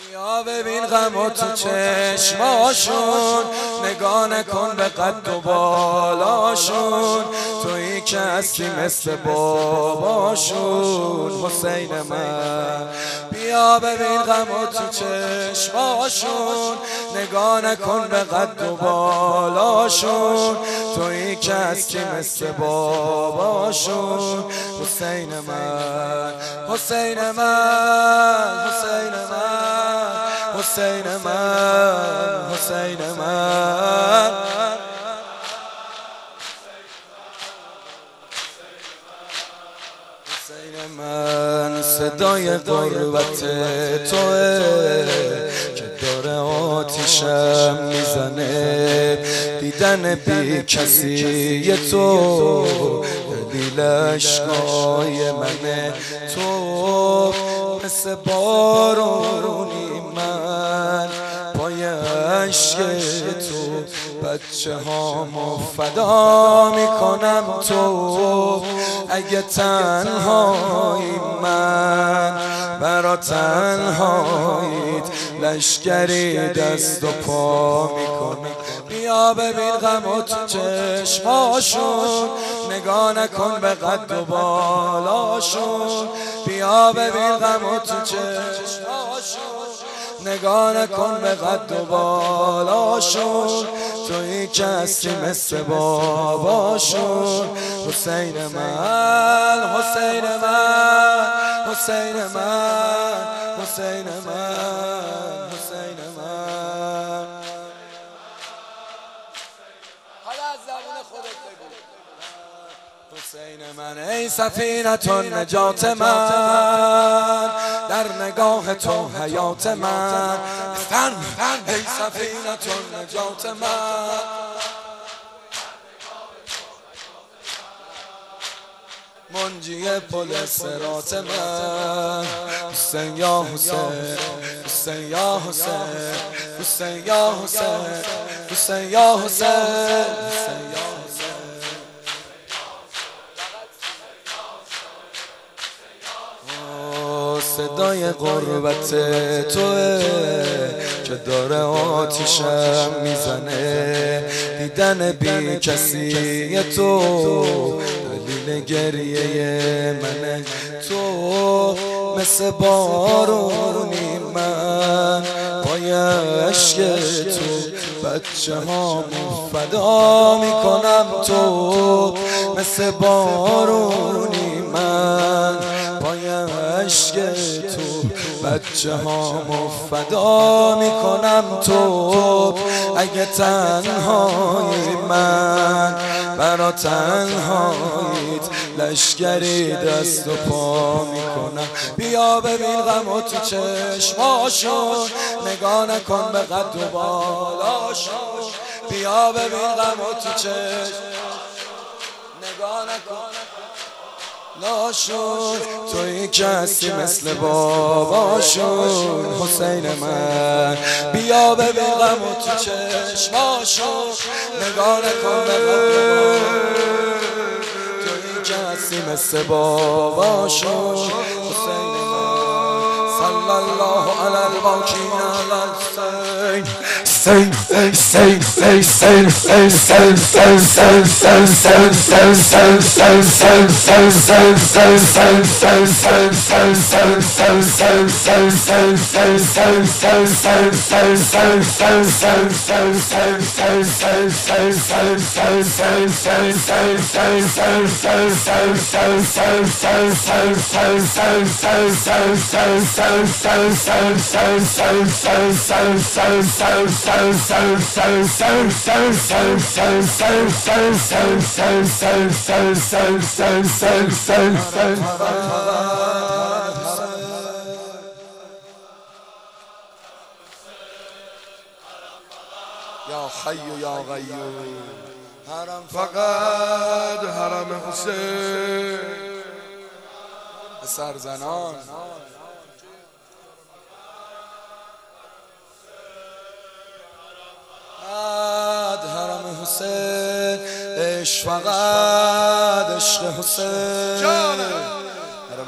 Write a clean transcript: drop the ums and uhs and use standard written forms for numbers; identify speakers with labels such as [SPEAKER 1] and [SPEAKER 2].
[SPEAKER 1] بیا ببین غمو تو چشماشون، نگاه نکن به قد و بالاشون، تویی که هستی مثل باباشون حسین من. بیا ببین غمو تو چشماشون، نگاه نکن به قد و بالاشون، تویی که هستی مثل باباشون حسین من. حسین من، حسین من، حسین من، حسین من. حسین من صدای غربت توه که داره آتیشم میزنه، دیدن بی کسی تو دلیل عشقای منه. تو مثل بارونی من پای عشق تو، بچه هامو فدا میکنم تو. اگه تنهایی من برا تنهاییت لشکری دست و پا میکنم. بیا ببین غمو تو چشماشون، نگاه نکن به قد و بالاشون. بیا ببین غمو تو چشماشون، نگاه نکن به قد و بالاشون، تویی که هستی مثل باباشون حسین من. حسین من، حسین من، حسین من، حسین من. حالا از زبون خودت بگو. حسین من ای سفینة نجات من، در نگاه تو حیات من. ای سفینة نجات من، منجی پل صراط من. حسین یا حسین، حسین یا حسین، حسین یا حسین، حسین یا حسین، حسین یا صدای غربت توه که داره آتیشم میزنه، دیدن بی کسی تو دلیل گریه منه. تو مثل بارونی من پای عشق تو، بچه هامو فدا میکنم تو. مثل بارونی من پای عشق تو، بچه هامو فدا میکنم تو. اگه تنهایی من برا تنهاییت لشکری دست و پا میکنم. بیا ببین غمو تو چشماشون، نگاه نکن به قد و بالاشون. بیا ببین غمو تو چشماشون، نگاه نکن لاشون، تویی که هستی مثل باباشون حسین من. بیا ببین غمو تو چشماشون، نگاه نکن به قد، تویی که هستی مثل باباشون حسین من. صلی الله علی الباقین علی الحسین. یا حی یا قیوم، حرم فقط حرم حسین. سرزنان حرم حسین، عشق فقط عشق حسین. حرم